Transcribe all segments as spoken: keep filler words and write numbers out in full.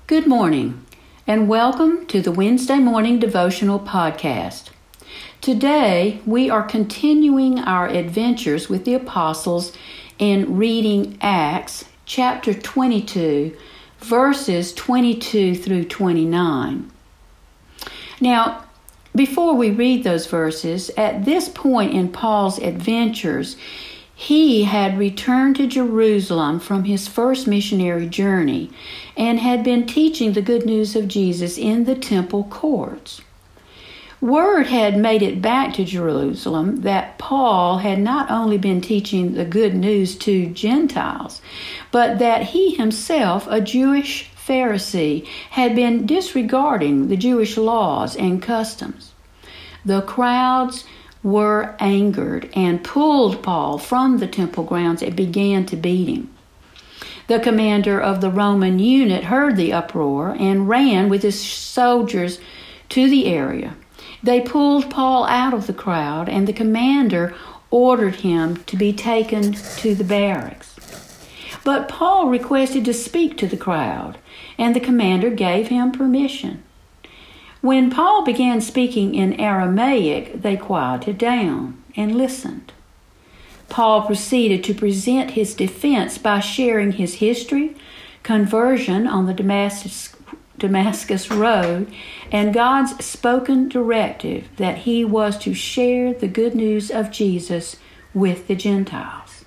Good morning, and welcome to the Wednesday Morning Devotional Podcast. Today, we are continuing our adventures with the apostles in reading Acts chapter twenty-two, verses twenty-two through twenty-nine. Now, before we read those verses, at this point in Paul's adventures, he had returned to Jerusalem from his first missionary journey and had been teaching the good news of Jesus in the temple courts. Word had made it back to Jerusalem that Paul had not only been teaching the good news to Gentiles, but that he himself, a Jewish Pharisee, had been disregarding the Jewish laws and customs. The crowds were angered and pulled Paul from the temple grounds and began to beat him. The commander of the Roman unit heard the uproar and ran with his soldiers to the area. They pulled Paul out of the crowd, and the commander ordered him to be taken to the barracks. But Paul requested to speak to the crowd, and the commander gave him permission. When Paul began speaking in Aramaic, they quieted down and listened. Paul proceeded to present his defense by sharing his history, conversion on the Damascus, Damascus Road, and God's spoken directive that he was to share the good news of Jesus with the Gentiles.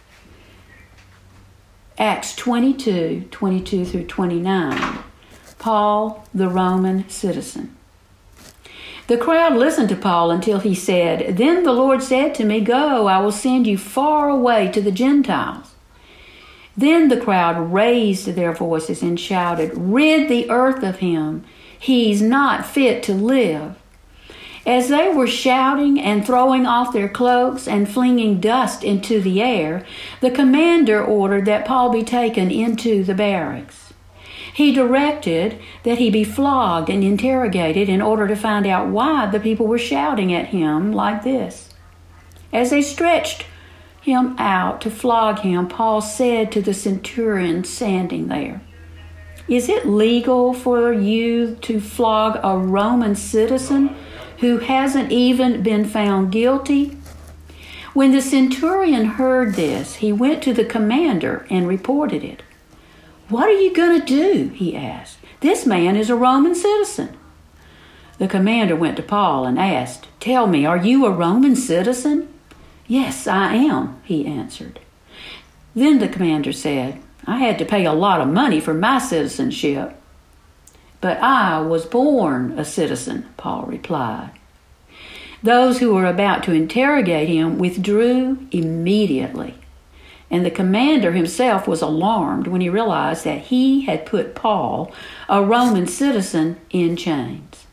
Acts twenty-two, twenty-two through twenty-nine. Paul, the Roman citizen. The crowd listened to Paul until he said, "Then the Lord said to me, 'Go, I will send you far away to the Gentiles.' Then the crowd raised their voices and shouted, 'Rid the earth of him. He's not fit to live.' As they were shouting and throwing off their cloaks and flinging dust into the air, the commander ordered that Paul be taken into the barracks. He directed that he be flogged and interrogated in order to find out why the people were shouting at him like this. As they stretched him out to flog him, Paul said to the centurion standing there, 'Is it legal for you to flog a Roman citizen who hasn't even been found guilty?' When the centurion heard this, he went to the commander and reported it. 'What are you going to do?' he asked. 'This man is a Roman citizen.' The commander went to Paul and asked, 'Tell me, are you a Roman citizen?' 'Yes, I am,' he answered. Then the commander said, 'I had to pay a lot of money for my citizenship.' 'But I was born a citizen,' Paul replied. Those who were about to interrogate him withdrew immediately. And the commander himself was alarmed when he realized that he had put Paul, a Roman citizen, in chains.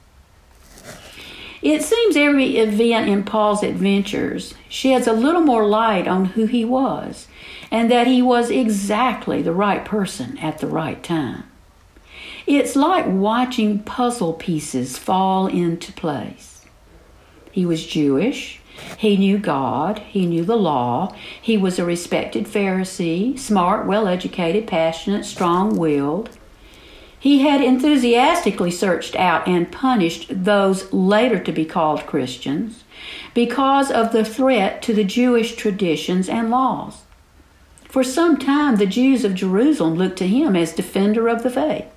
It seems every event in Paul's adventures sheds a little more light on who he was, and that he was exactly the right person at the right time. It's like watching puzzle pieces fall into place. He was Jewish. He knew God. He knew the law. He was a respected Pharisee, smart, well-educated, passionate, strong-willed. He had enthusiastically searched out and punished those later to be called Christians because of the threat to the Jewish traditions and laws. For some time, the Jews of Jerusalem looked to him as defender of the faith.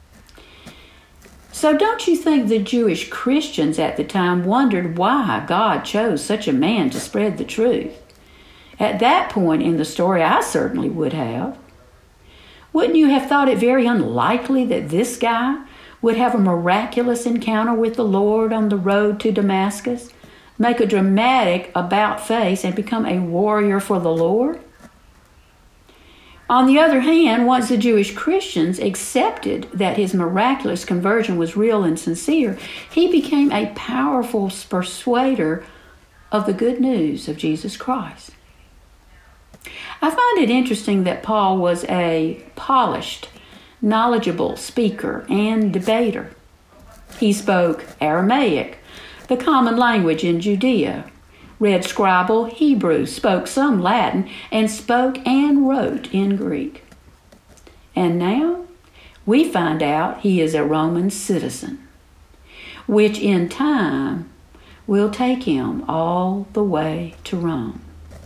So don't you think the Jewish Christians at the time wondered why God chose such a man to spread the truth? At that point in the story, I certainly would have. Wouldn't you have thought it very unlikely that this guy would have a miraculous encounter with the Lord on the road to Damascus, make a dramatic about-face, and become a warrior for the Lord? On the other hand, once the Jewish Christians accepted that his miraculous conversion was real and sincere, he became a powerful persuader of the good news of Jesus Christ. I find it interesting that Paul was a polished, knowledgeable speaker and debater. He spoke Aramaic, the common language in Judea, read scribal Hebrew, spoke some Latin, and spoke and wrote in Greek. And now, we find out he is a Roman citizen, which in time will take him all the way to Rome.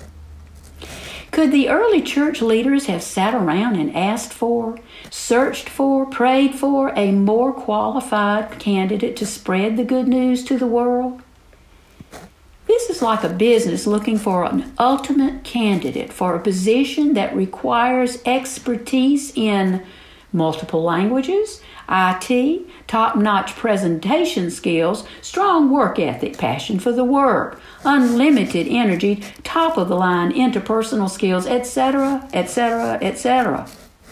Could the early church leaders have sat around and asked for, searched for, prayed for a more qualified candidate to spread the good news to the world? This is like a business looking for an ultimate candidate for a position that requires expertise in multiple languages, I T, top-notch presentation skills, strong work ethic, passion for the work, unlimited energy, top-of-the-line interpersonal skills, et cetera, et cetera, et cetera.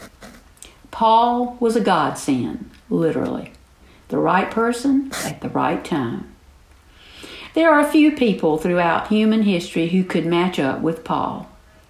Paul was a godsend, literally. The right person at the right time. There are a few people throughout human history who could match up with Paul.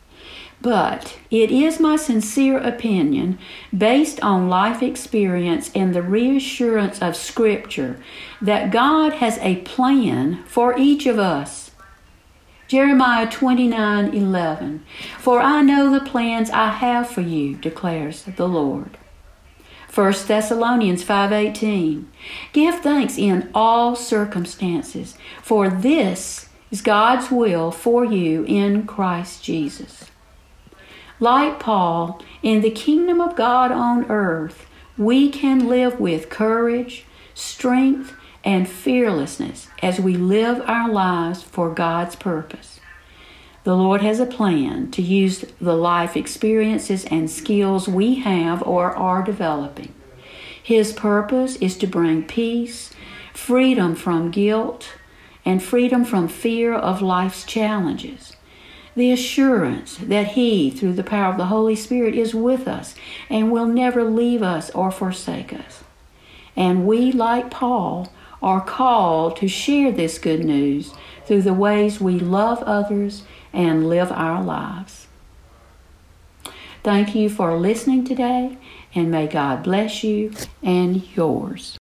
But it is my sincere opinion, based on life experience and the reassurance of Scripture, that God has a plan for each of us. Jeremiah twenty-nine eleven, "For I know the plans I have for you, declares the Lord." First Thessalonians five eighteen, "Give thanks in all circumstances, for this is God's will for you in Christ Jesus." Like Paul, in the kingdom of God on earth, we can live with courage, strength, and fearlessness as we live our lives for God's purpose. The Lord has a plan to use the life experiences and skills we have or are developing. His purpose is to bring peace, freedom from guilt, and freedom from fear of life's challenges. The assurance that He, through the power of the Holy Spirit, is with us and will never leave us or forsake us. And we, like Paul, are called to share this good news through the ways we love others and live our lives. Thank you for listening today, and may God bless you and yours.